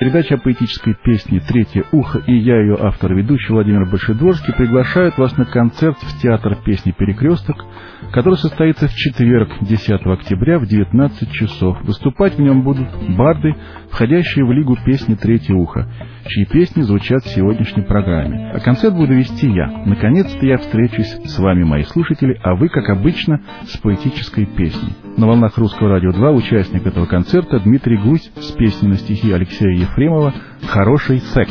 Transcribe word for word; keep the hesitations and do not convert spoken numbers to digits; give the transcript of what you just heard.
Передача о поэтической песне «Третье ухо» и я, ее автор и ведущий Владимир Большедворский, приглашают вас на концерт в Театр песни «Перекресток», который состоится в четверг, десятого октября в девятнадцать часов. Выступать в нем будут барды, входящие в лигу песни «Третье ухо», чьи песни звучат в сегодняшней программе. А концерт буду вести я. Наконец-то я встречусь с вами, мои слушатели, а вы, как обычно, с поэтической песней. На волнах Русского радио два участник этого концерта Дмитрий Гусь с песней на стихи Алексея Ефремова «Хороший секс».